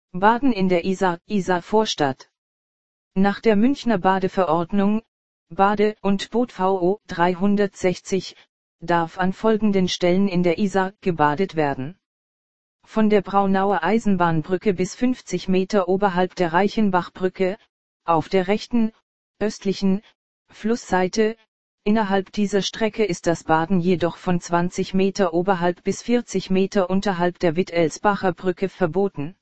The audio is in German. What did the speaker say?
Baden in der Isar-Vorstadt. Nach der Münchner Badeverordnung, Bade- und Boot-VO 360, darf an folgenden Stellen in der Isar gebadet werden: Von der Braunauer Eisenbahnbrücke bis 50 Meter oberhalb der Reichenbachbrücke, auf der rechten, östlichen, Flussseite. Innerhalb dieser Strecke ist das Baden jedoch von 20 Meter oberhalb bis 40 Meter unterhalb der Wittelsbacher Brücke verboten.